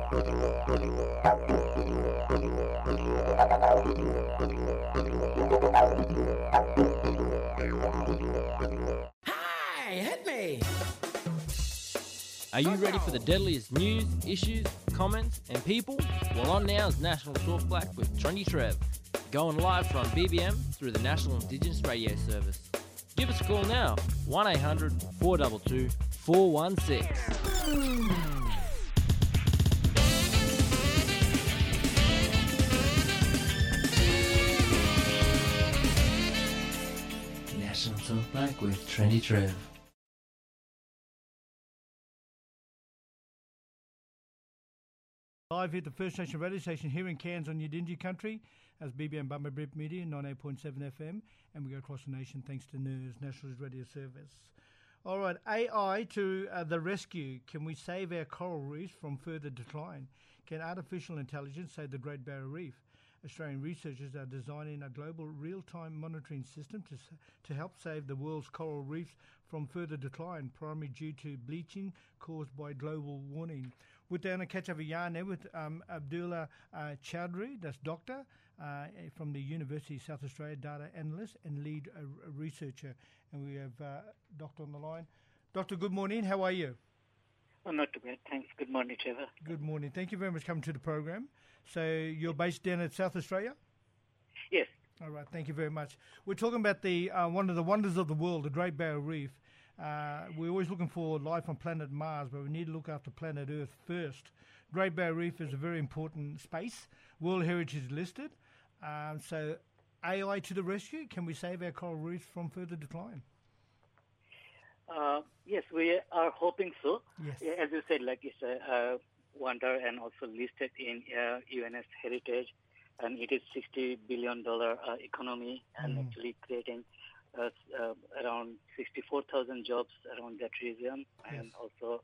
Hey, hit me! Are you ready for the deadliest news, issues, comments, and people? Well, on now is National Talk Black with Trendy Trev, going live from BBM through the National Indigenous Radio Service. Give us a call now, 1800 422 416. National Talk Black with Trendy Trev. Live here at the First Nation radio station here in Cairns on Yidinji country as BBM Bummerbrip Media, 98.7 FM, and we go across the nation thanks to NERS, National Radio Service. All right, AI to the rescue. Can we save our coral reefs from further decline? Can artificial intelligence save the Great Barrier Reef? Australian researchers are designing a global real-time monitoring system to help save the world's coral reefs from further decline, primarily due to bleaching caused by global warming. We're down to catch up a yarn there with Abdullah Chowdhury, that's doctor from the University of South Australia, data analyst and lead researcher. And we have Doctor on the line. Doctor, good morning. How are you? Oh, not too bad. Thanks. Good morning, Trevor. Good morning. Thank you very much for coming to the program. So you're based down at South Australia? Yes. All right. Thank you very much. We're talking about the one of the wonders of the world, the Great Barrier Reef. We're always looking for life on planet Mars, but we need to look after planet Earth first. Great Barrier Reef is a very important space. World Heritage is listed. So AI to the rescue. Can we save our coral reefs from further decline? Yes, we are hoping so. Yes. As you said, like it's a wonder and also listed in UNS Heritage, and it is $60 billion economy and actually creating around 64,000 jobs around that region, and also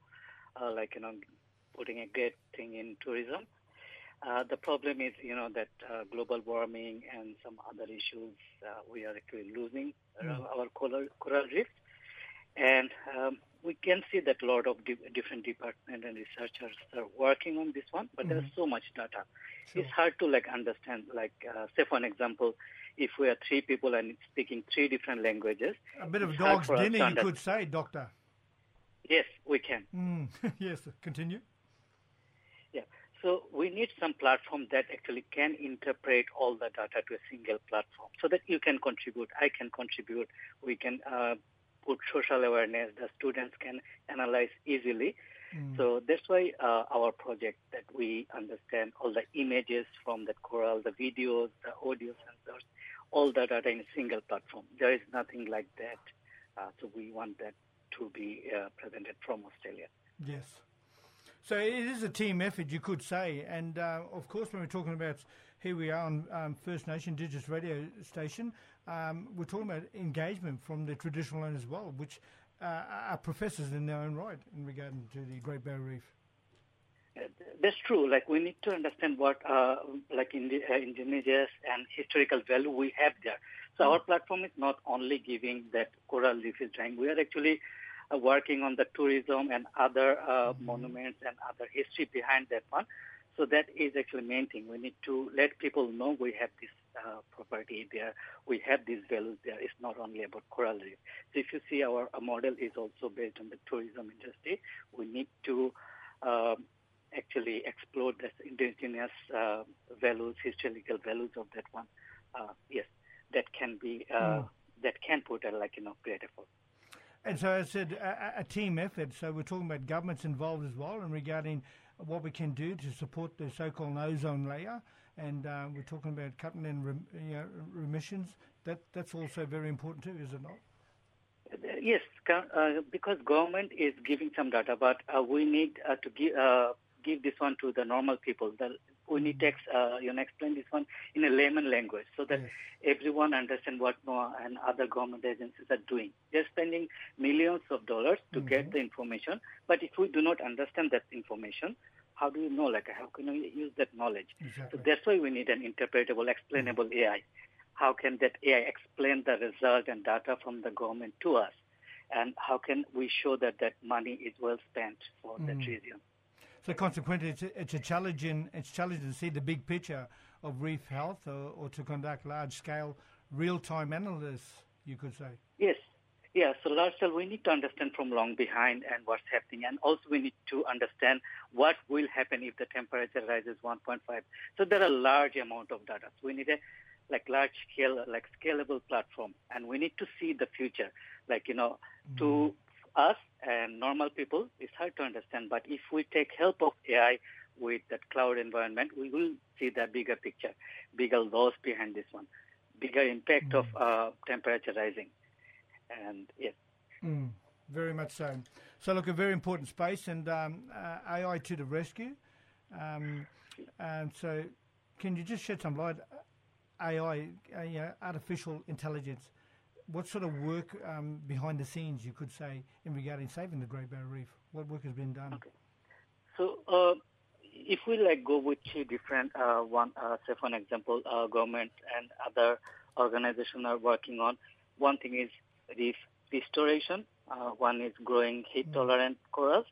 putting a great thing in tourism. The problem is, that global warming and some other issues, we are actually losing our coral reefs. And we can see that a lot of different departments and researchers are working on this one, but there's so much data. Sure. It's hard to understand. Say for an example, if we are three people and speaking three different languages. A bit of dog's dinner, you could say, Doctor. Yes, we can. Yes, continue. Yeah. So we need some platform that actually can interpret all the data to a single platform so that you can contribute, I can contribute, we can put social awareness, the students can analyze easily. So that's why our project, that we understand all the images from the coral, the videos, the audio sensors, all the data in a single platform. There is nothing like that. So we want that to be presented from Australia. Yes. So it is a team effort, you could say. And, of course, when we're talking about, here we are on First Nation Indigenous radio station, we're talking about engagement from the traditional owners as well, which are professors in their own right in regard to the Great Barrier Reef. That's true. We need to understand what, indigenous and historical value we have there. So our platform is not only giving that coral reef is dying. We are actually working on the tourism and other monuments and other history behind that one. So that is actually main thing. We need to let people know we have this property there. We have these values there. It's not only about coral reef. So if you see our model is also based on the tourism industry, we need to actually explore the indigenous values, historical values of that one. Yes, that can be, that can put a great effort. And so I said a team effort. So we're talking about governments involved as well, and regarding what we can do to support the so-called ozone layer. And we're talking about cutting in emissions. That's also very important too, is it not? Yes, because government is giving some data, but we need to give this one to the normal people. We need to explain this one in a layman language so that everyone understands what NOAA and other government agencies are doing. They're spending millions of dollars to get the information, but if we do not understand that information, how do you know? How can we use that knowledge? Exactly. So that's why we need an interpretable, explainable AI. How can that AI explain the result and data from the government to us? And how can we show that that money is well spent for that region? So consequently, it's challenging to see the big picture of reef health, or to conduct large-scale real-time analysis, you could say. Yes. Yeah, so large scale, we need to understand from long behind and what's happening. And also we need to understand what will happen if the temperature rises 1.5. So there are a large amount of data. So we need a large scale, scalable platform. And we need to see the future. To us and normal people, it's hard to understand. But if we take help of AI with that cloud environment, we will see the bigger picture, bigger loss behind this one, bigger impact of temperature rising. And yes. Very much so. So, look, a very important space, and AI to the rescue. And so, can you just shed some light? AI, artificial intelligence. What sort of work behind the scenes, you could say, in regarding saving the Great Barrier Reef? What work has been done? Okay. So, if we go with two different say for an example, government and other organizations are working on. One thing is reef restoration. One is growing heat-tolerant corals,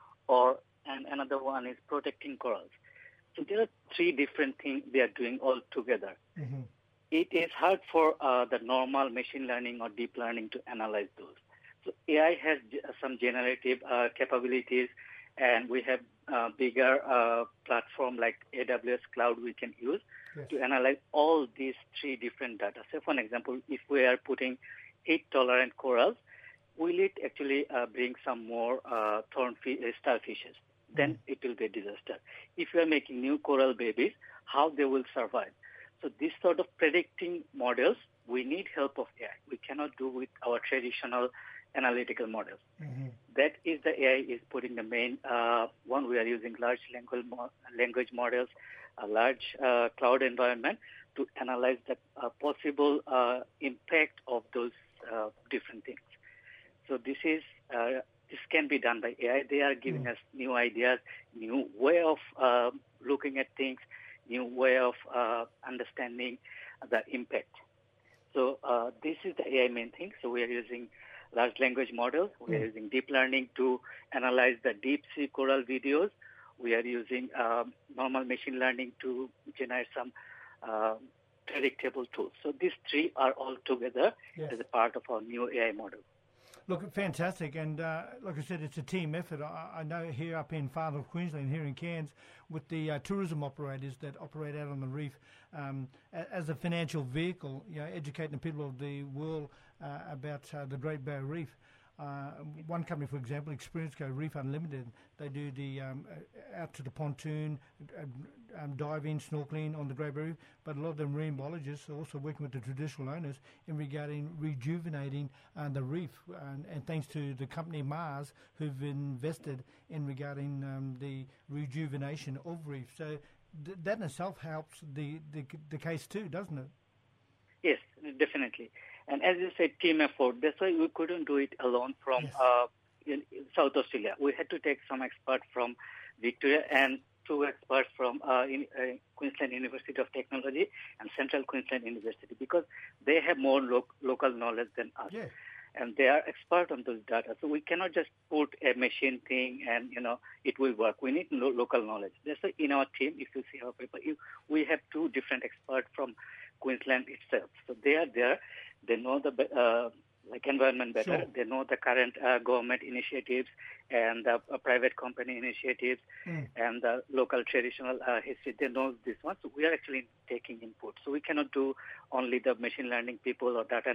and another one is protecting corals. So there are three different things they are doing all together. Mm-hmm. It is hard for the normal machine learning or deep learning to analyze those. So AI has some generative capabilities, and we have bigger platform like AWS Cloud we can use to analyze all these three different data. So for an example, if we are putting heat-tolerant corals, will it actually bring some more starfishes? Then it will be a disaster. If we are making new coral babies, how they will survive? So this sort of predicting models, we need help of AI. We cannot do with our traditional analytical models. Mm-hmm. That is the AI is putting the main one. We are using large language models, a large cloud environment to analyze the possible impact of those different things. So this can be done by AI. They are giving us new ideas, new way of looking at things, new way of understanding the impact. So this is the AI main thing. So we are using large language models. We are using deep learning to analyze the deep sea coral videos. We are using normal machine learning to generate some predictable tools. So these three are all together as a part of our new AI model. Look, fantastic. And like I said, it's a team effort. I know here up in far north Queensland, here in Cairns, with the tourism operators that operate out on the reef as a financial vehicle, educating the people of the world about the Great Barrier Reef. One company, for example, Experience Go Reef Unlimited, they do the out to the pontoon, diving, snorkeling on the Great Barrier Reef, but a lot of the marine biologists are also working with the traditional owners in regarding rejuvenating the reef, and thanks to the company Mars, who've invested in regarding the rejuvenation of reef. So that in itself helps the case too, doesn't it? Yes, definitely. And as you said, team effort. That's why we couldn't do it alone from in South Australia. We had to take some experts from Victoria and two experts from Queensland University of Technology and Central Queensland University, because they have more local knowledge than us. Yeah. And they are expert on those data. So we cannot just put a machine thing and, it will work. We need local knowledge. That's why in our team, if you see our paper, we have two different experts from Queensland itself. So they are there. They know the environment better. Sure. They know the current government initiatives and the private company initiatives and the local traditional history. They know this one. So we are actually taking input. So we cannot do only the machine learning people or data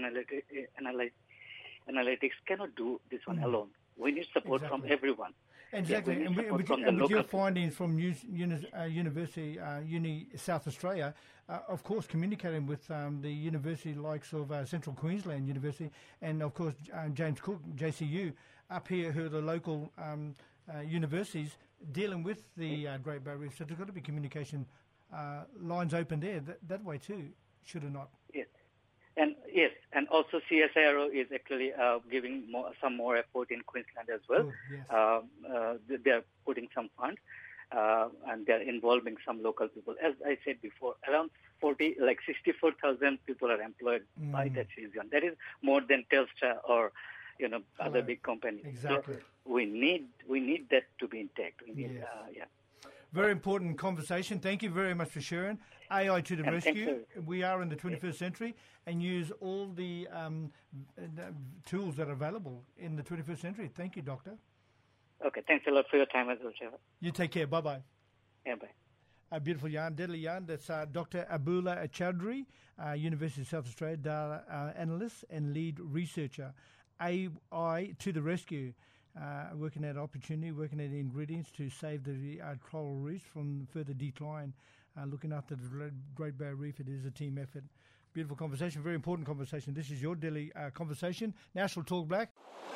analytics cannot do this one alone. We need support from everyone. Exactly. And with your findings from University Uni South Australia, of course, communicating with the university likes of Central Queensland University and, of course, James Cook, JCU, up here, who are the local universities dealing with the Great Barrier Reef. So there's got to be communication lines open there that way too, should it not? Yes. And also CSIRO is actually giving some more effort in Queensland as well. They are putting some funds and they are involving some local people. As I said before, around 64,000 people are employed by that region. That is more than Telstra or other big companies. Exactly. So we need that to be intact. We need, Very important conversation. Thank you very much for sharing. AI to the And rescue. We are in the 21st century and use all the tools that are available in the 21st century. Thank you, Doctor. Okay, thanks a lot for your time as well, Trevor. You take care. Bye-bye. Yeah, bye. A beautiful yarn, deadly yarn. That's Dr. Abdullah Chowdhury, University of South Australia data analyst and lead researcher. AI to the rescue. Working at opportunity, working at ingredients to save the coral reefs from further decline. Looking after the Great Barrier Reef, it is a team effort. Beautiful conversation, very important conversation. This is your daily conversation. National Talk Black.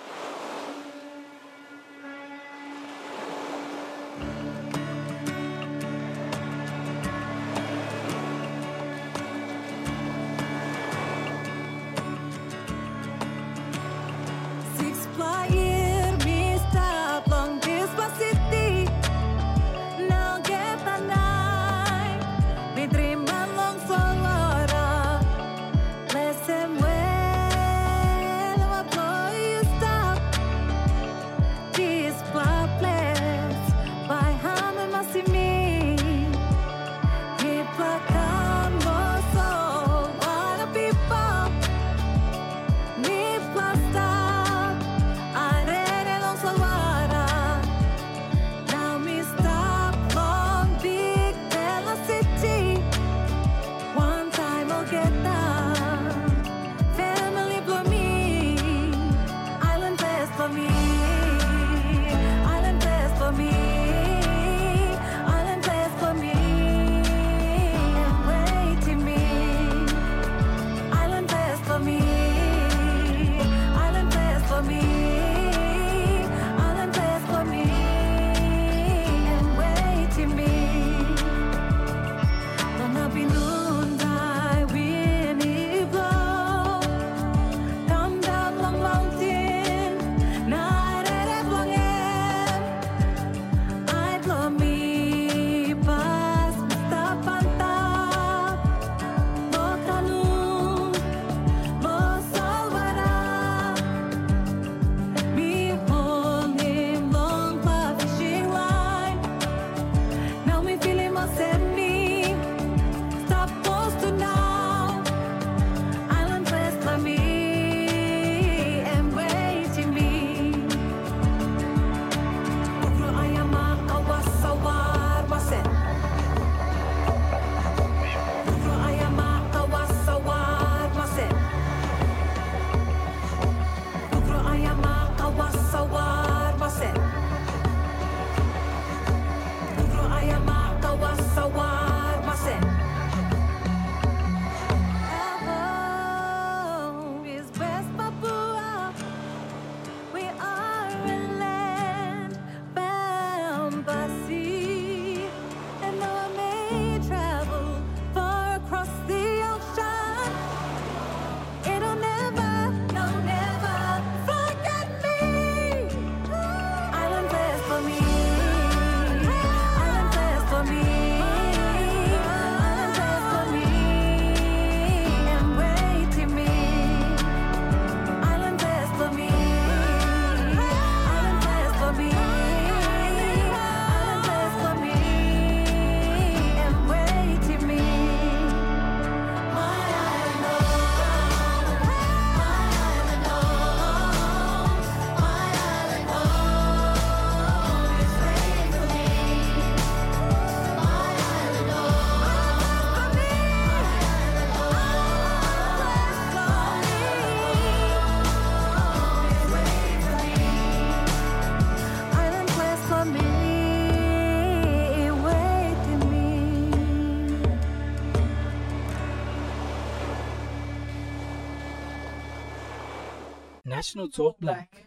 National Talk Black.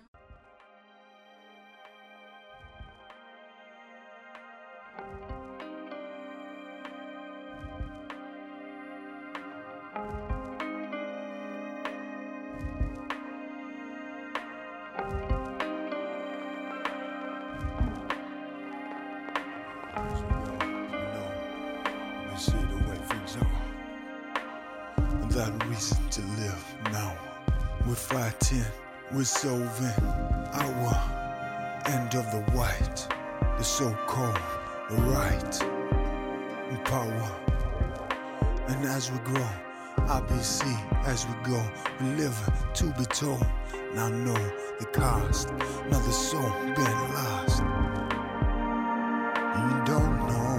Without reason to live now. We're 5'10", We're solving our end of the white, the so-called the right and power. And as we grow, IBC as we go, we live to be told. Now know the cost, another soul been lost. You don't know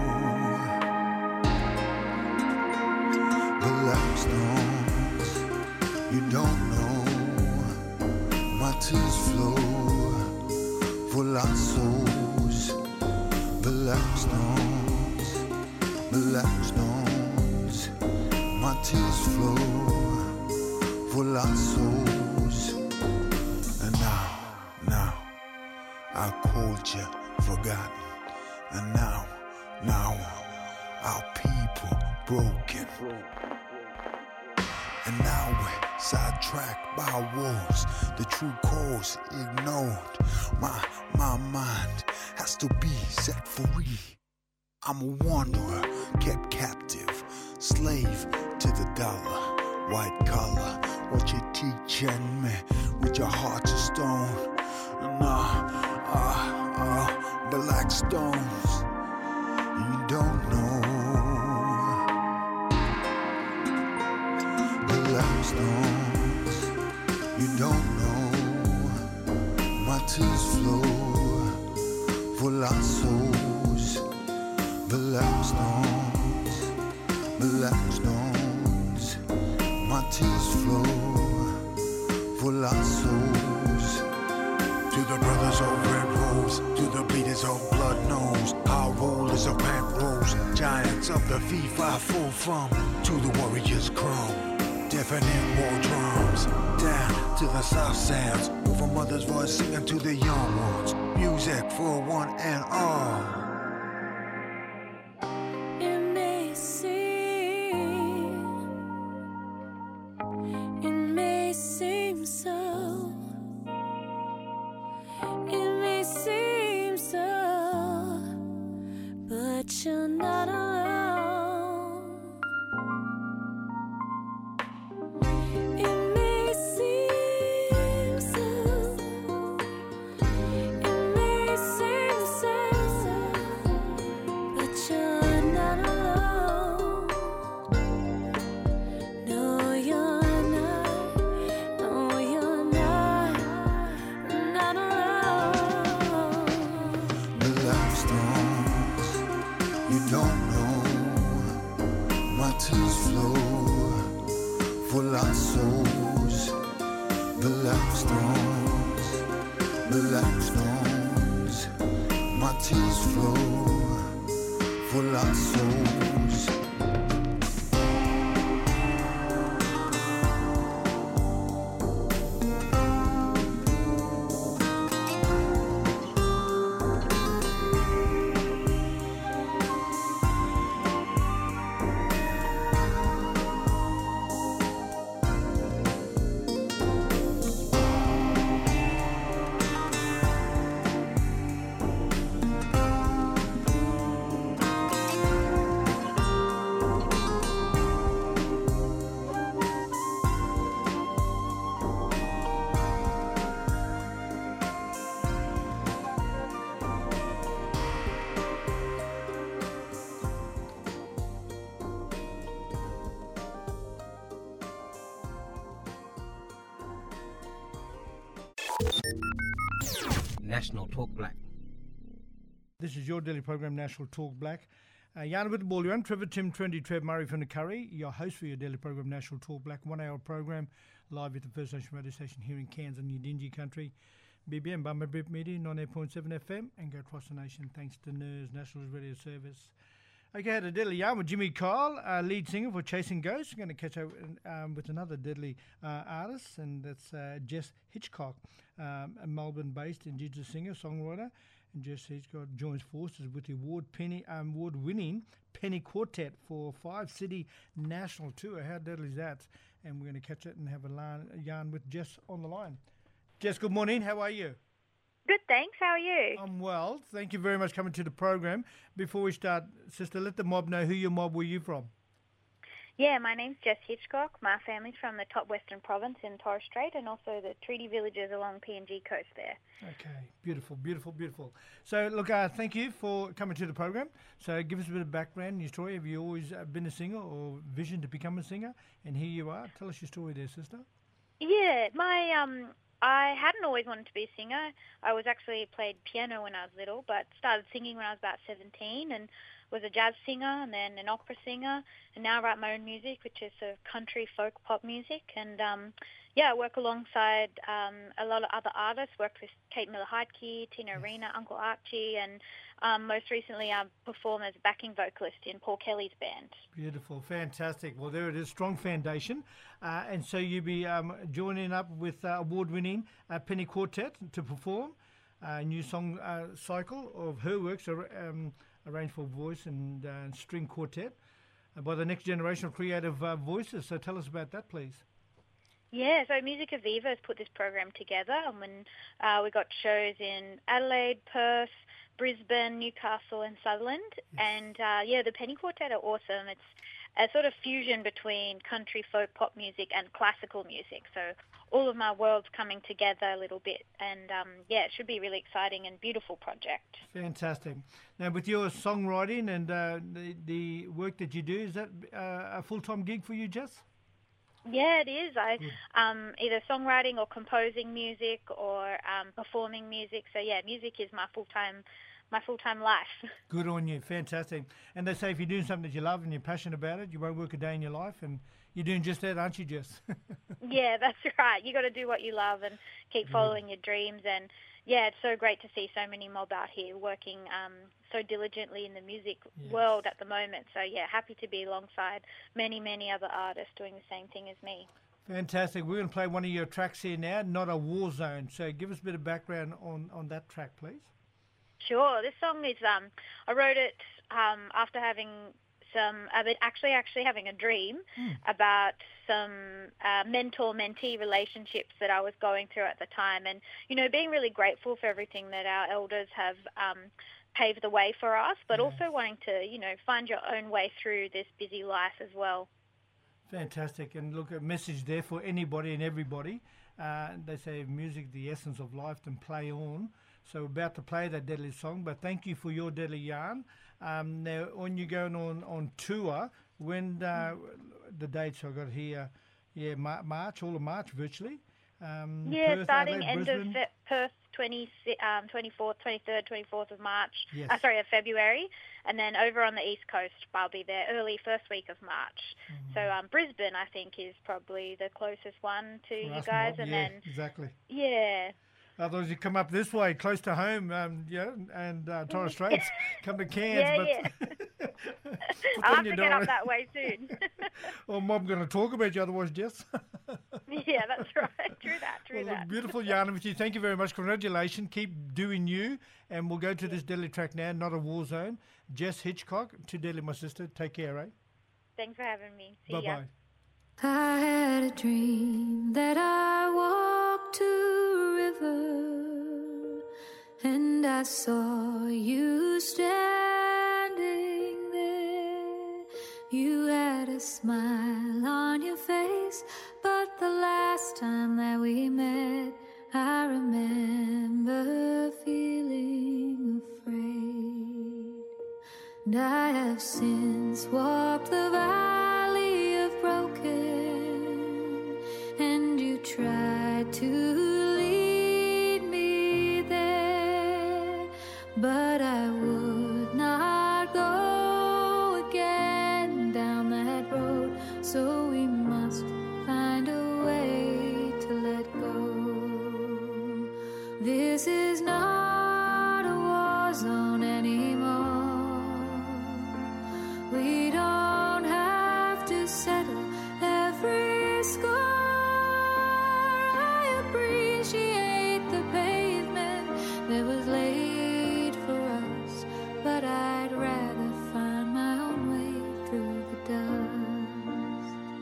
the last stones. You don't know my tears flow for lost souls. The last stones, the last stones. My tears flow for lost souls. And now, I called you forgotten. And now, our people broken. And now we're sidetracked by wars, the true cause ignored. My mind has to be set free. I'm a wanderer, kept captive, slave to the dollar, white collar. What you teaching me with your heart's of stone? Black stones. You don't know the black stones. You don't know my tears flow for lost souls. Black stones, black stones. My tears flow for lost souls. To the brothers of red rose, to the bleeders of blood nose, our rollers of pant rolls, giants of the FIFA full from, to the warriors chrome, deafening war drums, down to the south sounds, over mother's voice singing to the young ones, music for one and all. You're not alone. It may seem so. It may seem so. But you're not alone. No, you're not. No, you're not. Not alone. The last stones. You don't know my tears flow for lost souls. Black stones, black stones. My tears flow for lost souls. National Talk Black. This is your daily program, National Talk Black. Yana with the ball, you're on Trevor, Tim, Trendy, Trev, Murray from the Curry, your host for your daily program, National Talk Black. 1 hour program live at the First Nation radio station here in Cairns and Yidinji country. BBM, Bumba Brip Media, 98.7 FM, and go across the nation thanks to NERS, National Radio Service. Okay, I had a deadly yarn with Jimmy Kyle, lead singer for Chasing Ghosts. We're going to catch up with another deadly artist, and that's Jess Hitchcock, a Melbourne-based Indigenous singer, songwriter. And Jess Hitchcock joins forces with the award-winning Penny Quartet for 5-city national tour. How deadly is that? And we're going to catch it and have a yarn with Jess on the line. Jess, good morning. How are you? Good, thanks. How are you? I'm well. Thank you very much for coming to the program. Before we start, sister, let the mob know who your mob were you from. Yeah, my name's Jess Hitchcock. My family's from the top western province in Torres Strait and also the treaty villages along PNG coast there. Okay, beautiful, beautiful, beautiful. So, look, thank you for coming to the program. So, give us a bit of background in your story. Have you always been a singer or vision to become a singer? And here you are. Tell us your story there, sister. Yeah, I hadn't always wanted to be a singer. I was actually played piano when I was little, but started singing when I was about 17 and was a jazz singer and then an opera singer, and now I write my own music, which is sort of country folk pop music. And I work alongside a lot of other artists. Worked with Kate Miller-Heidke, Tina Arena, Uncle Archie, and most recently I performed as a backing vocalist in Paul Kelly's band. Beautiful, fantastic. Well, there it is, strong foundation. And so you'll be joining up with award-winning Penny Quartet to perform a new song cycle of her works, arranged for voice and string quartet by the next generation of creative voices. So tell us about that, please. Yeah, so Music Aviva has put this program together, and when we got shows in Adelaide, Perth, Brisbane, Newcastle and Sutherland. Yes. And the Penny Quartet are awesome. It's a sort of fusion between country folk pop music and classical music. So all of my worlds coming together a little bit. And it should be really exciting and beautiful project. Fantastic. Now, with your songwriting and the work that you do, is that a full-time gig for you, Jess? Yeah, it is. I either songwriting or composing music or performing music. So yeah, music is my full-time life. Good on you, fantastic. And they say if you're doing something that you love and you're passionate about it, you won't work a day in your life, and you're doing just that, aren't you, Jess? Yeah, that's right. You got to do what you love and keep following your dreams. And yeah, it's so great to see so many mob out here working so diligently in the music world at the moment. So yeah, happy to be alongside many, many other artists doing the same thing as me. Fantastic. We're going to play one of your tracks here now, Not a War Zone. So give us a bit of background on that track, please. Sure. This song is, I wrote it after having actually having a dream about some mentor-mentee relationships that I was going through at the time, and, being really grateful for everything that our elders have paved the way for us, but also wanting to, find your own way through this busy life as well. Fantastic. And look, a message there for anybody and everybody. They say music, the essence of life, then play on. So we're about to play that deadly song, but thank you for your deadly yarn. Now, when you're going on tour, when the dates I got here, March, all of March virtually. Perth, starting Adelaide, end Brisbane. of Perth, 24th, 23rd, 24th of March. Yes. Of February, and then over on the East Coast, I'll be there early first week of March. So Brisbane, I think, is probably the closest one to you guys, and then exactly. Yeah. Otherwise, you come up this way, close to home, and Torres Straits, come to Cairns. I'll have to get up that way soon. Well, Mom going to talk about you otherwise, Jess. Yeah, that's right. True that. Look, beautiful yarn with you. Thank you very much. Congratulations. Keep doing you. And we'll go to this deadly track now, Not a War Zone. Jess Hitchcock, too deadly, my sister. Take care, eh? Thanks for having me. See Bye-bye. ya. I had a dream that I walked to a river, and I saw you standing there. You had a smile on your face, but the last time that we met, I remember feeling afraid. And I have since walked the valley of broken, and you tried to lead me there, but I would not go again down that road, so we must find a way to let go. This is not a war zone anymore. We don't have to settle every score. I appreciate the pavement that was laid for us, but I'd rather find my own way through the dust.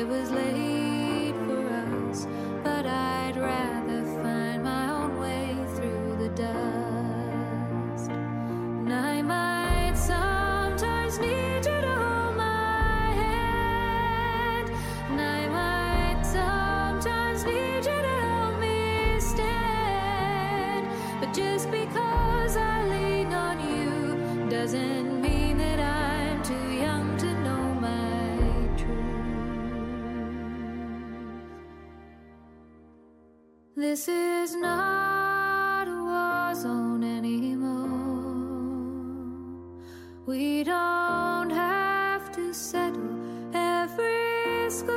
that was laid for us, but I'd rather find my own way through the dust. And I might sometimes need you to hold my hand, and I might sometimes need you to help me stand. But just because I lean on you doesn't mean that I'm too young to know my truth. This is not a war zone anymore. We don't have to settle every score.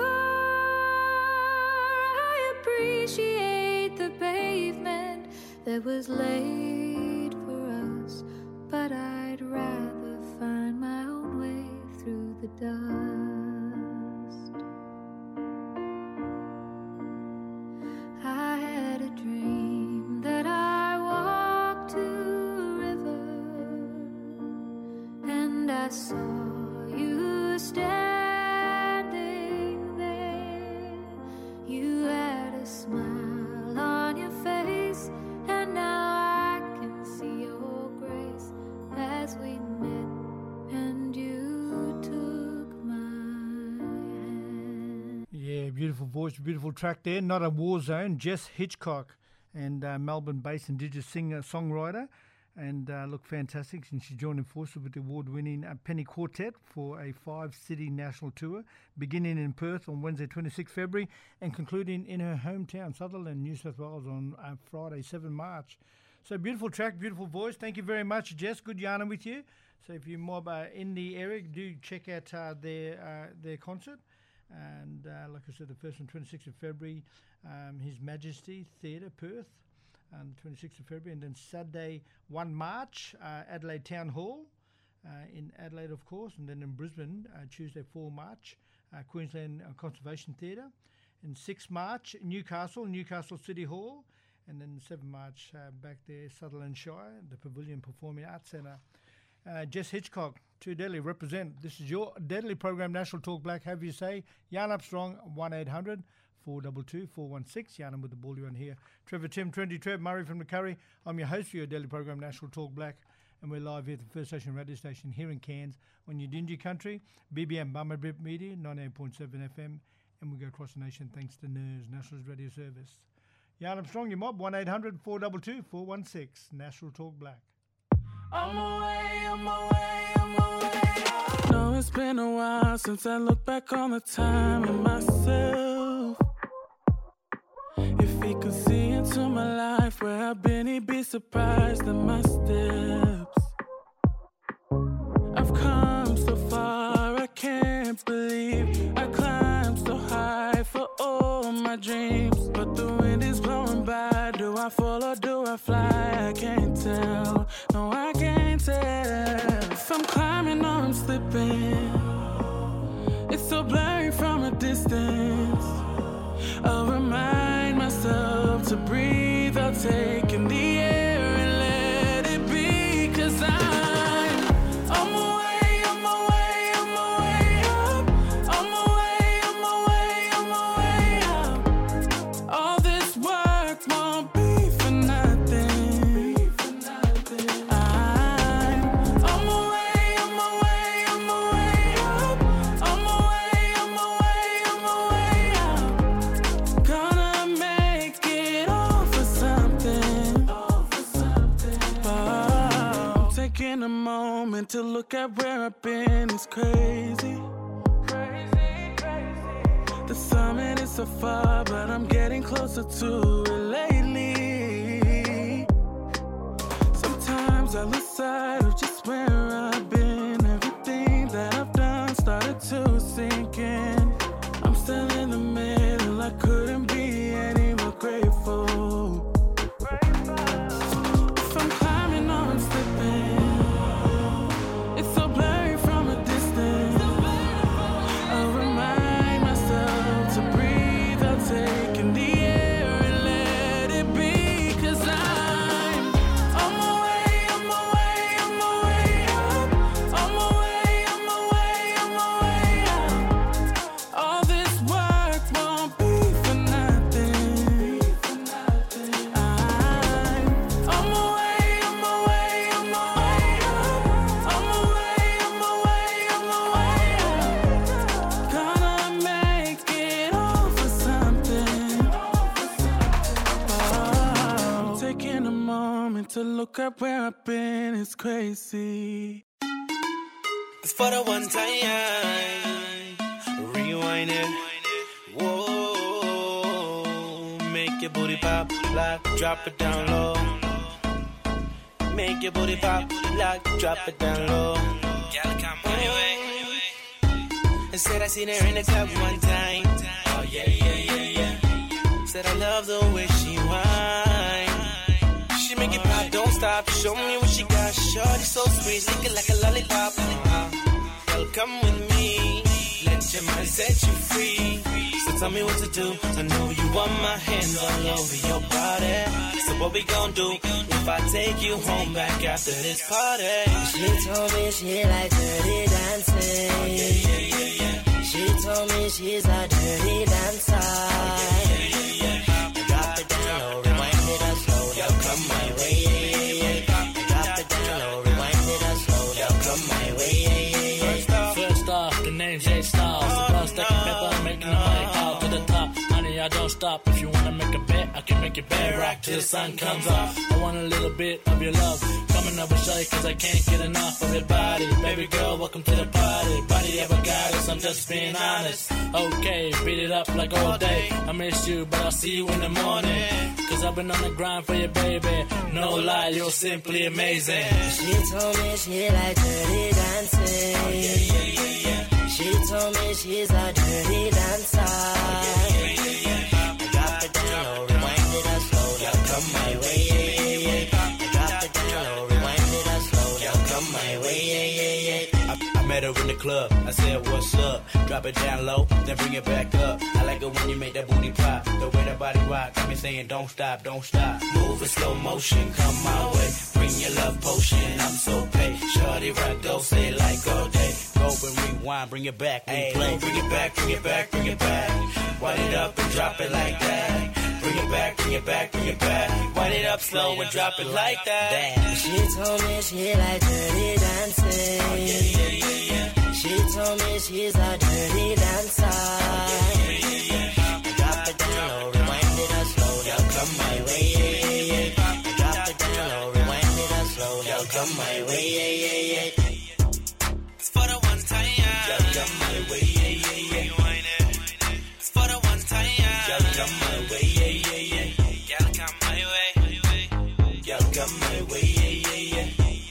I appreciate the pavement that was laid for us, but I'd rather find my own way through the dust. I had a dream that I walked to a river, and I saw you standing there. You had a smile on your face, and now I can see your grace as we met, and you took my hand. Yeah, beautiful voice, beautiful track there. Not a war zone. Jess Hitchcock, and Melbourne-based Indigenous singer-songwriter, and look fantastic. And she's joining forces with the award-winning Penny Quartet for a 5-city national tour, beginning in Perth on Wednesday, 26 February, and concluding in her hometown, Sutherland, New South Wales, on Friday, 7 March. So beautiful track, beautiful voice. Thank you very much, Jess. Good yarning with you. So if you're mob in the area, do check out their concert. And like I said, the first one, 26th of February, His Majesty Theatre, Perth, on 26th of February. And then Saturday, 1 March, Adelaide Town Hall, in Adelaide, of course. And then in Brisbane, Tuesday, 4 March, Queensland Conservation Theatre. And 6 March, Newcastle City Hall. And then 7 March, back there, Sutherland Shire, the Pavilion Performing Arts Centre. Jess Hitchcock, to Deadly, represent. This is your Deadly program, National Talk Black. Have you say, Yarn Up Strong, 1-800-422-416. Yarn with the ball you on here. Trevor Tim, Trendy Trev, Murray from the Curry. I'm your host for your Deadly program, National Talk Black. And we're live here at the First Station radio station here in Cairns on your Dingy country. BBM Bummer Bip Media, 98.7 FM. And we go across the nation thanks to NERS, National Radio Service. Yarn Up Strong, your mob, 1-800-422-416. National Talk Black. I'm away. No, it's been a while since I look back on the time in myself. If he could see into my life where I've been, he'd be surprised at my steps. I've come so far, I can't believe I climbed so high for all my dreams. But the wind is blowing by. Do I fall or do I fly? I can't tell. No, I can't tell. If I'm climbing or I'm slipping, it's so blurry from a distance. I'll remind myself to breathe. I'll take in the air and let it be. 'Cause I'm away up. I'm away up. All this work won't be for nothing. I'm away up. I'm away up. Gonna make it all for something. I'm taking a moment to look at where I've been. It's crazy. The summit is so far, but I'm getting closer to it lately. Sometimes I lose sight of just where I've been. Everything that I've done started to sink in. I'm still in the middle, I couldn't be any more grateful. If I'm climbing or I'm slipping, it's so blurry from a distance. I'll remind myself to breathe. I'll take in the air and let it be. 'Cause I'm away. I'm woke up where I've been, it's crazy. It's for the one time. Rewind it. Whoa. Make your booty pop, lock, drop it down low. Make your booty pop, lock, drop it down low. Girl, come my way. Said I seen her in the club one time. Oh yeah, yeah, yeah, yeah. Said I love the way she whine. She make it pop, don't stop. Show me what she got. Shorty so sweet, licking like a lollipop. Girl, come with me. Let your mind set you free. So tell me what to do. I know you want my hands all over your body. So what we gon' do if I take you home back after this party? She told me she like dirty dancing. Oh, yeah, yeah, yeah, yeah. She told me she's a dirty dancer. Drop it down low, rewind it up slow. Yo, come my way, yeah, yeah, yeah. Drop it down low, rewind it up slow. Yo, come my way, yeah, yeah, yeah. First off, the name's J Styles. The boss stacking paper, making the money all to the top. Honey, I don't stop. If you wanna make a bet, I can make it bad rock till the sun comes up. I want a little bit of your love. Coming up and show you cause I can't get enough of your body. Baby girl, welcome to the party. Body ever got us, I'm just being honest. Okay, beat it up like all day. I miss you, but I'll see you in the morning. Cause I've been on the grind for you, baby. No lie, you're simply amazing. She told me she like dirty dancing. Oh, yeah, yeah, yeah, yeah. She told me she's a dirty dancer. Oh, yeah, yeah, yeah, yeah. Drop it down low, rewind it up slow. Yo, come my way, yeah, yeah, yeah. Drop it down low, rewind it up slow. Yo, come my way, yeah, yeah, yeah. I met her in the club, I said what's up. Drop it down low, then bring it back up. I like it when you make that booty pop. The way that body rock, got me saying don't stop, don't stop. Move in slow motion, come my way. Bring your love potion, I'm so paid. Shorty rock, go say like all day. Go and rewind, bring it back, replay. Bring it back, bring it back, bring it back. Wind it up and drop it like that. Bring it back, bring it back, bring it back. Wind it up slow and drop it like that. She told me she like dirty dancing. Oh, yeah, yeah, yeah, yeah. She told me she's a dirty dancer. Oh, yeah, yeah, yeah, yeah. Drop it down low, rewind it up slow. Yo, come my way, yeah, yeah, yeah. Drop it down low, rewind it up slow. Yo, come my way, yeah, yeah, yeah. It's for the one time. Yo, come my way, yeah, yeah, yeah. It's for the one time. Yo, come my way, yeah, yeah, yeah. Yo, come my way. Yo, come my way, yeah, yeah, yeah.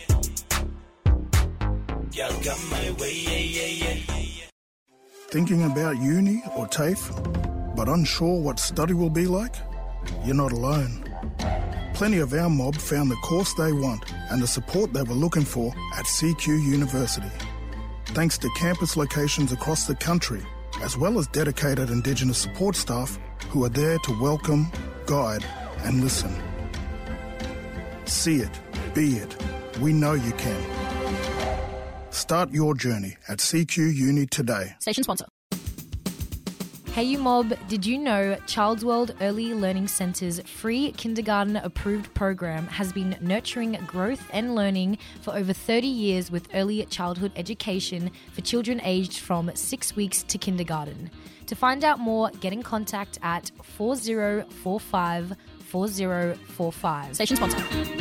Yo, come my way, yeah, yeah, yeah. Thinking about uni or TAFE, but unsure what study will be like? You're not alone. Plenty of our mob found the course they want and the support they were looking for at CQ University. Thanks to campus locations across the country, as well as dedicated Indigenous support staff who are there to welcome, guide and listen. See it, be it. We know you can. Start your journey at CQ Uni today. Station sponsor. Hey you mob, did you know Child's World Early Learning Centre's free kindergarten approved program has been nurturing growth and learning for over 30 years with early childhood education for children aged from 6 weeks to kindergarten. To find out more, get in contact at 4045 4045. Station sponsor.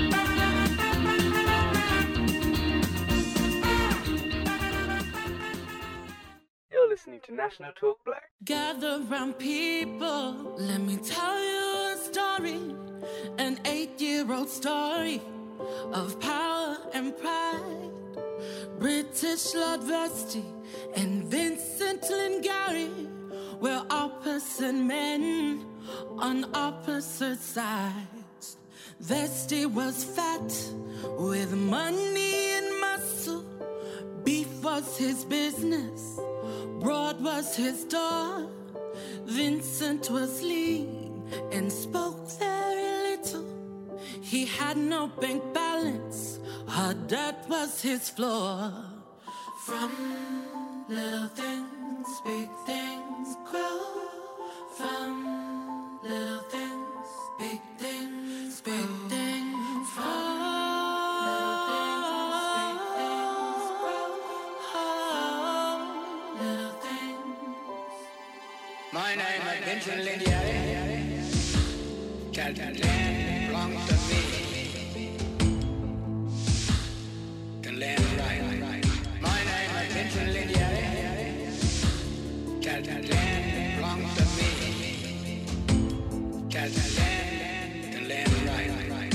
Listening to National Talk Black. Gather round people, let me tell you a story, an 8-year-old story of power and pride. British Lord Vestey and Vincent Lingari were opposite men on opposite sides. Vestey was fat with money and muscle, beef was his business, broad was his door. Vincent was lean and spoke very little. He had no bank balance, hard debt was his floor. From little things, big things grow. From little things, big things, big things grow. My name is Vincent Lindiari. That land belongs to me. That land belongs to me. That land, the land right.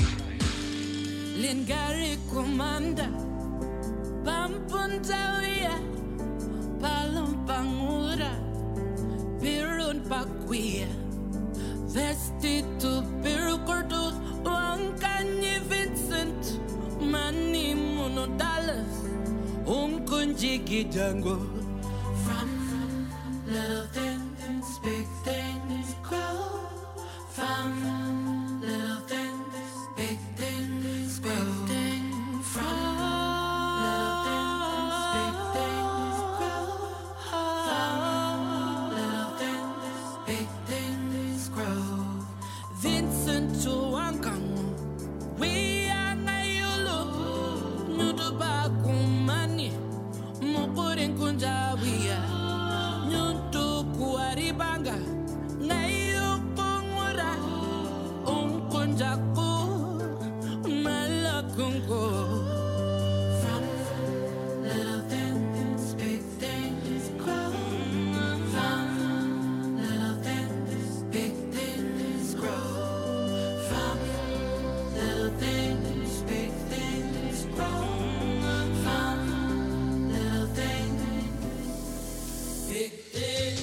Lingari Kumanda Pampuntawia Palampangura Pirun Paquia Vestitu Pirukorto Wankanye Vincent Mani Monodalas Unkunjiki Jango. From little things, big things grow. From little things, big things grow. From little things, big things grow. From little things, big things grow. Vincent Chuankango, we are Nayulu, Nudubakumani, Mupurin Kunjawia, Nutu Kuaribanga, Nayu Pongura, Unkunjaku, Malakungo. From little things, big things grow. From little things, big things grow. From little things, big things grow. From little things, big things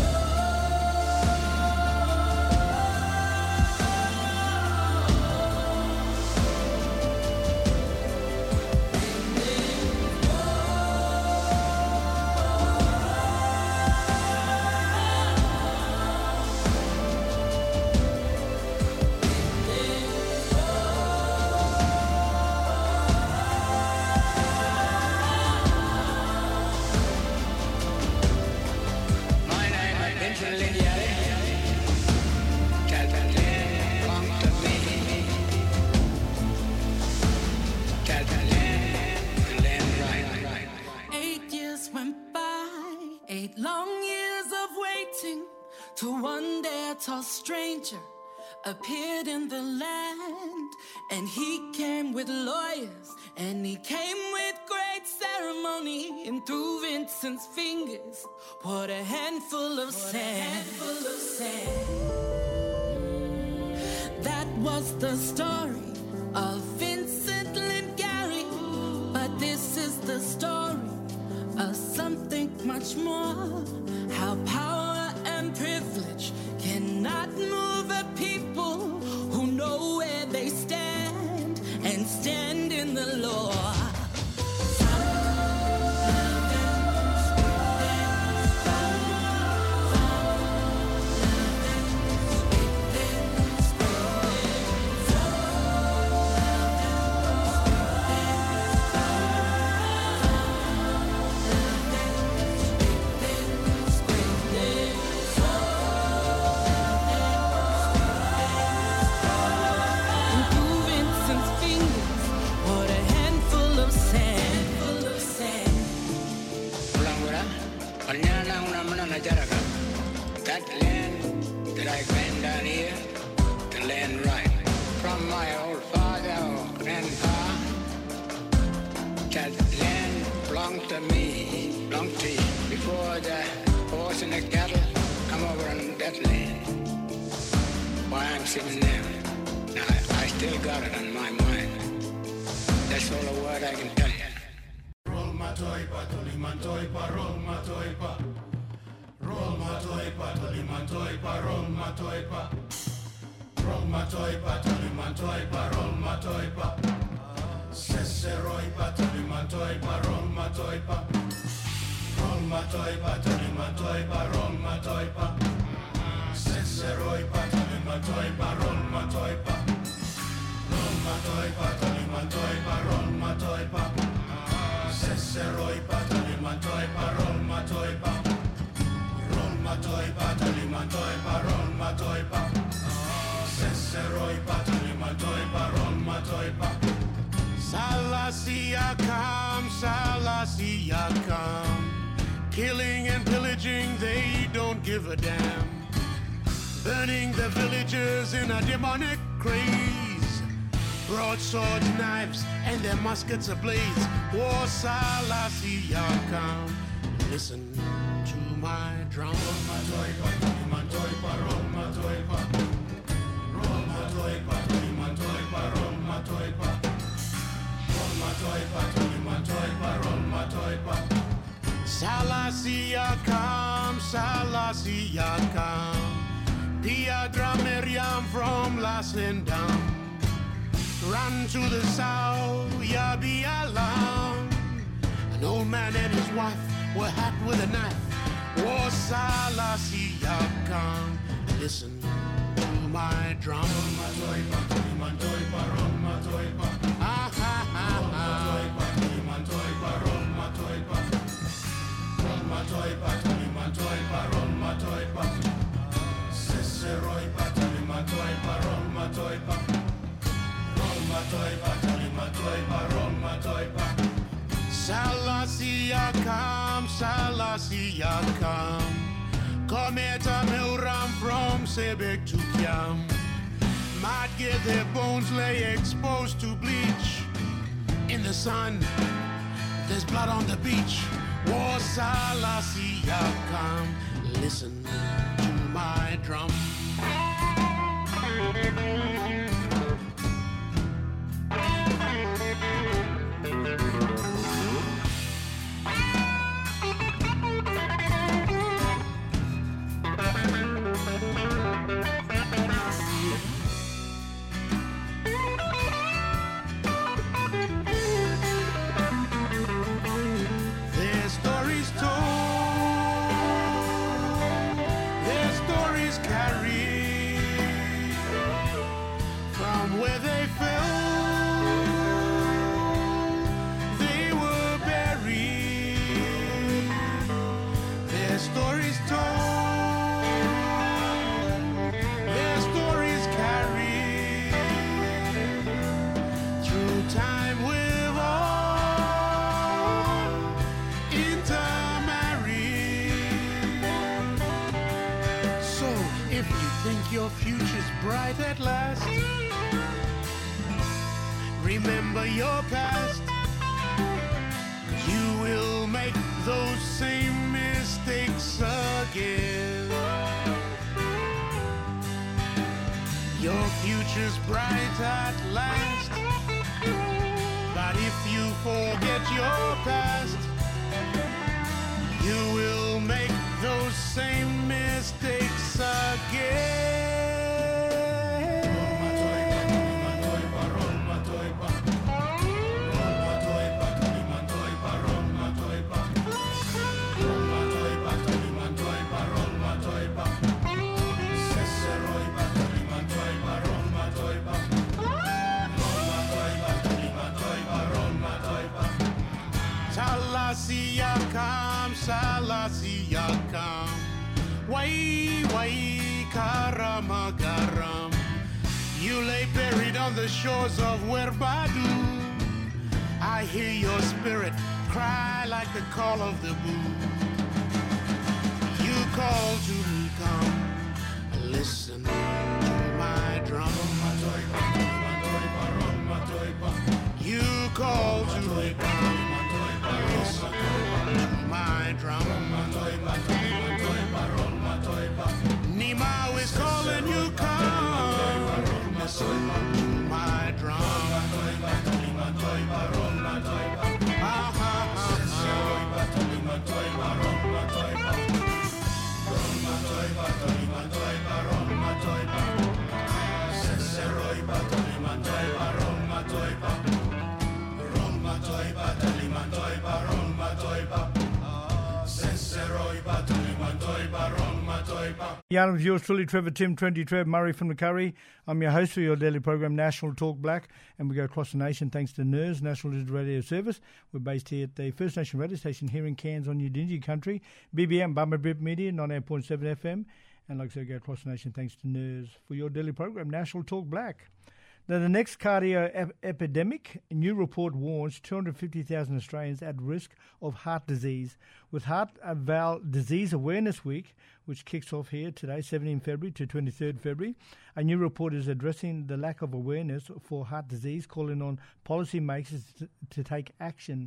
My name is Vincent Lignari. That land belongs to me. That land, the land right. 8 years went by, 8 long years of waiting, till one day a tall stranger appeared in the land. And he came with lawyers, and he came with great ceremony. And through Vincent's fingers poured a handful of sand. That was the story of Vincent Lincari. But this is the story of something much more. How power and privilege cannot move a people who know where they stand and stand in the law. That land that I claim down here, the land right. From my old father or grandpa, that land belonged to me, belonged to you. Before the horse and the cattle come over on that land, why I'm sitting there. Now I still got it on my mind. That's all the word I can tell you. Roll my toipa, toliman toipa, roll my toipa. Roll my toipa, toliman toipa, roll my toipa. Roll my toipa, toliman toipa, roll my toipa. Seseroipa, toliman toipa, roll my toipa. Roll my toipa, toliman toipa, roll my toipa. Seseroipa, toliman toipa, roll my toipa. Roll my toipa, toliman toipa, roll my toipa. Seseroipa, toliman toipa, roll my toipa. Roll my toipa, toliman toipa, roll my toipa. Seseroipa, toliman toipa, roll my toipa. Salassia come. Killing and pillaging, they don't give a damn. Burning the villagers in a demonic craze. Broadswords, knives, and their muskets ablaze. War Salassia come. Listen. to my drum. Roll my toipa, my toipa, roll my toipa. Roll my toipa, my toipa, roll my toipa. Roll my toipa, my toipa, roll my toipa. Salasiakam, Salasiakam. Piadra Miriam from Lasendam. Run to the south, Yabi Alam. An old man and his wife were hacked with a knife. Oh, Salasiakam. Listen to my drum. My toipa, my toipa, roll my toipa. Ah ha ha ha. My toipa, roll my toipa. Roll my toipa, my toipa, roll my toipa. Siseroipa, my toipa, roll my toipa. Roll my toipa, my toipa, roll my toipa. Salasiakam, Salasiakam. Cometa Milram from Sebek to Kiam. Might get their bones lay exposed to bleach. In the sun, there's blood on the beach. War Salasiakam. Listen to my drum. Their stories told, their stories carried from where they fell. They were buried. Their stories told, their stories carried through time with all intermarried. So if you think your future's bright at last, remember your past. 'Cause you will make those same mistakes again. Your future's bright at last. But if you forget your past, you will make those same mistakes again. Roll my toipa, roll my toipa. Roll my toipa, roll my toipa. Roll my toipa, my toipa, roll my toipa. Seseroipa, my toipa, roll my toipa. Roll my toipa, my toipa, roll my toipa. Salasiakam, Salasiakam. Wai, wai, karamagaram. You lay buried on the shores of Werbadu. I hear your spirit cry like the call of the boo. You call to me, come, listen to my drum. You call to me, come, listen to my drum. Nimau is calling you, come, listen to my drum. Ah, ha, ha, Yarn of yours truly, Trevor Tim, 20 Trev Murray from the Curry. I'm your host for your daily program, National Talk Black, and we go across the nation thanks to NERS, National Digital Radio Service. We're based here at the First Nation radio station here in Cairns on Udingi country, BBM, Bummer Brip Media, 98.7 FM, and like I said, go across the nation thanks to NERS for your daily program, National Talk Black. Now, the next cardio epidemic, a new report warns 250,000 Australians at risk of heart disease. With Heart Valve Disease Awareness Week, which kicks off here today, 17 February to 23rd February, a new report is addressing the lack of awareness for heart disease, calling on policymakers to take action.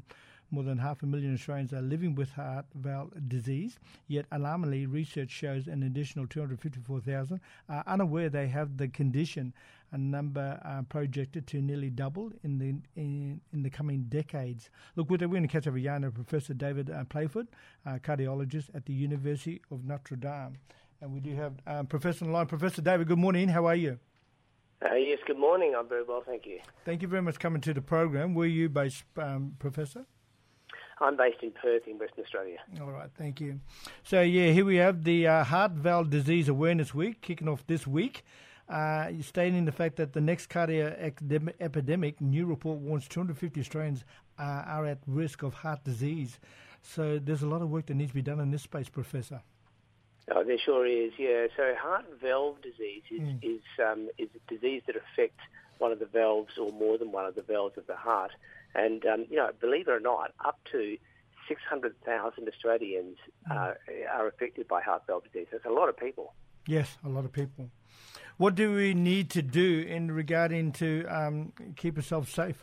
More than 500,000 Australians are living with heart valve disease, yet alarmingly, research shows an additional 254,000 are unaware they have the condition, a number projected to nearly double in the coming decades. Look, we're going to catch up with Yana, Professor David Playford, cardiologist at the University of Notre Dame. And we do have Professor on the line. Professor David, good morning. How are you? Yes, good morning. I'm very well, thank you. Thank you very much for coming to the program. Where are you based, Professor? I'm based in Perth in Western Australia. All right, thank you. So, here we have the Heart Valve Disease Awareness Week kicking off this week. Stating the fact that the next cardiac epidemic, new report warns 250 Australians are at risk of heart disease. So there's a lot of work that needs to be done in this space, Professor. Oh, there sure is, yeah. So heart valve disease is a disease that affects one of the valves or more than one of the valves of the heart. And, believe it or not, up to 600,000 Australians are affected by heart valve disease. That's a lot of people. Yes, a lot of people. What do we need to do in regarding to keep ourselves safe?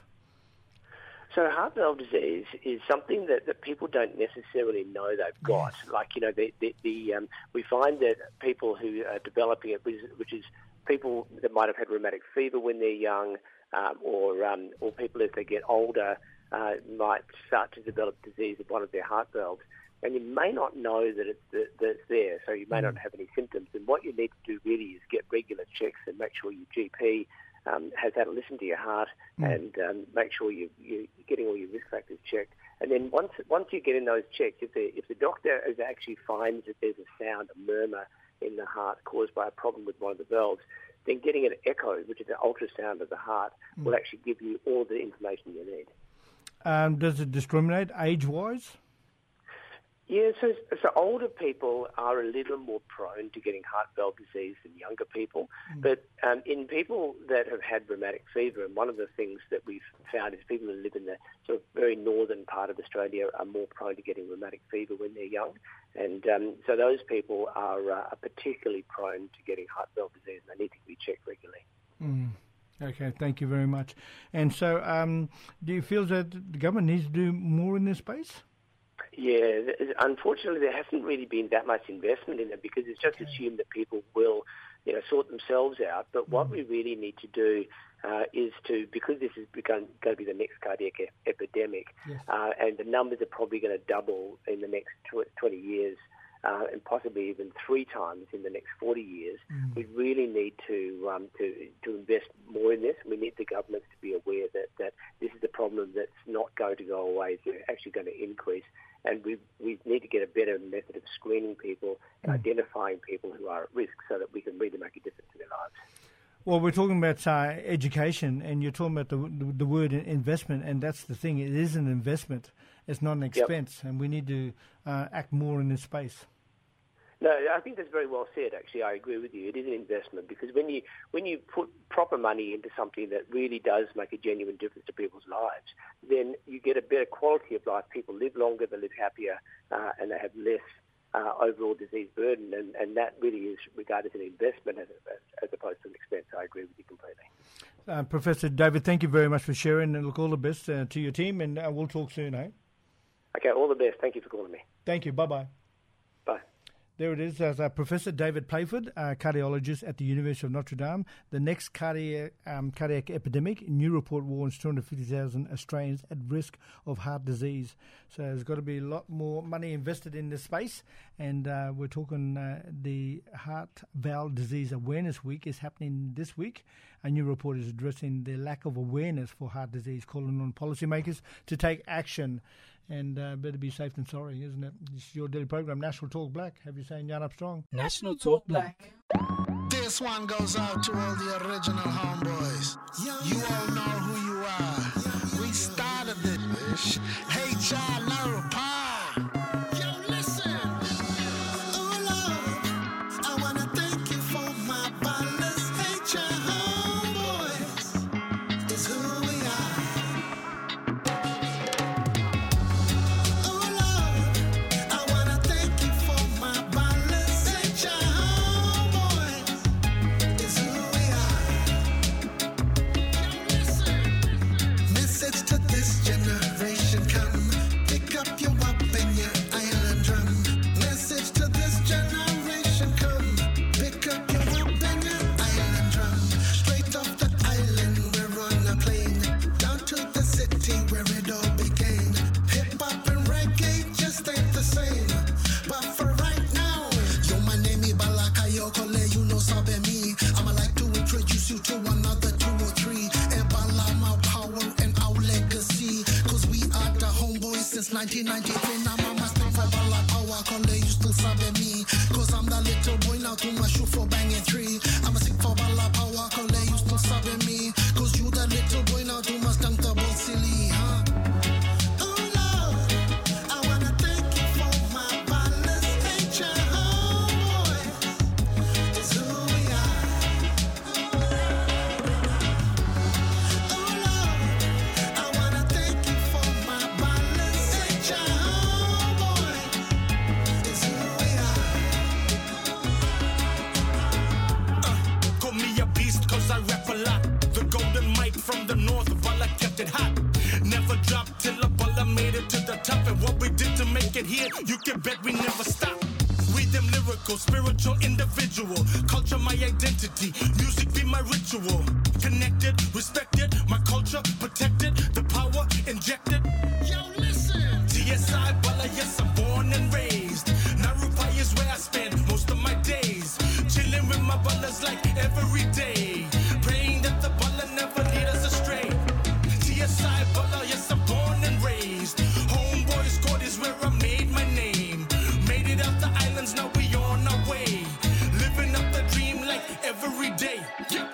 So heart valve disease is something that people don't necessarily know they've got. Yes. Like, we find that people who are developing it, which is people that might have had rheumatic fever when they're young, or people as they get older might start to develop disease of one of their heart valves. And you may not know that it's there, so you may not have any symptoms. And what you need to do really is get regular checks and make sure your GP has had a listen to your heart and make sure you're getting all your risk factors checked. And then once you get in those checks, if the doctor actually finds that there's a sound, a murmur in the heart caused by a problem with one of the valves, then getting an echo, which is an ultrasound of the heart, will actually give you all the information you need. Does it discriminate age-wise? Yeah, so older people are a little more prone to getting heart valve disease than younger people. But in people that have had rheumatic fever, and one of the things that we've found is people who live in the sort of very northern part of Australia are more prone to getting rheumatic fever when they're young. And so those people are particularly prone to getting heart valve disease, and they need to be checked regularly. Okay, thank you very much. And so do you feel that the government needs to do more in this space? Yeah, unfortunately, there hasn't really been that much investment in it because it's just assumed that people will, sort themselves out. But what we really need to do is to, because this is going to be the next cardiac epidemic, and the numbers are probably going to double in the next 20 years, and possibly even 3 times in the next 40 years, we really need to invest more in this. We need the governments to be aware that this is a problem that's not going to go away. It's actually going to increase. And we need to get a better method of screening people and identifying people who are at risk so that we can really make a difference in their lives. Well, we're talking about education, and you're talking about the word investment, and that's the thing. It is an investment. It's not an expense, and we need to act more in this space. No, I think that's very well said, actually. I agree with you. It is an investment because when you put proper money into something that really does make a genuine difference to people's lives, then you get a better quality of life. People live longer, they live happier, and they have less overall disease burden, and that really is regarded as an investment as opposed to an expense. I agree with you completely. Professor David, thank you very much for sharing, and look, all the best to your team, and we'll talk soon, eh? Okay, all the best. Thank you for calling me. Thank you. Bye-bye. Bye. There it is, Professor David Playford, cardiologist at the University of Notre Dame. The next cardiac epidemic, new report warns 250,000 Australians at risk of heart disease. So there's got to be a lot more money invested in this space. And we're talking the Heart Valve Disease Awareness Week is happening this week. A new report is addressing the lack of awareness for heart disease, calling on policymakers to take action. And better be safe than sorry, isn't it? This is your daily program, National Talk Black. Have you saying Jan Armstrong? National Talk Black. This one goes out to all the original homeboys. You all know who you are. We started it. Hey, child, Larry Pa. Yo, listen. Oh, Lord, I want to thank you for my ballers. Hey, child, homeboys. It's who we are. Message to this generation, come 1993, now mama still for ball power. Cole, you still sabe me. Cause I'm the little boy now to my shoe for banging three. I'm a sick for ball power. Cole, you still sabe me. Cause you the little boy now to my comfortable silly, huh? From the north, Bala kept it hot. Never dropped till a Bala made it to the top. And what we did to make it here, you can bet we never stop. We them lyrical, spiritual, individual. Culture, my identity. Music be my ritual. Connected, respected, my culture protected. The power injected. Yo, listen. TSI Bala, yes, I'm born and raised. Narupai is where I spend most of my days. Chilling with my Balas like every day. Praying that the Bala never lead us astray. TSI Bala, yes, I'm born and raised. Homeboys Court is where I made my name. Made it out the islands, now we on our way. Living up the dream like every day. Yeah.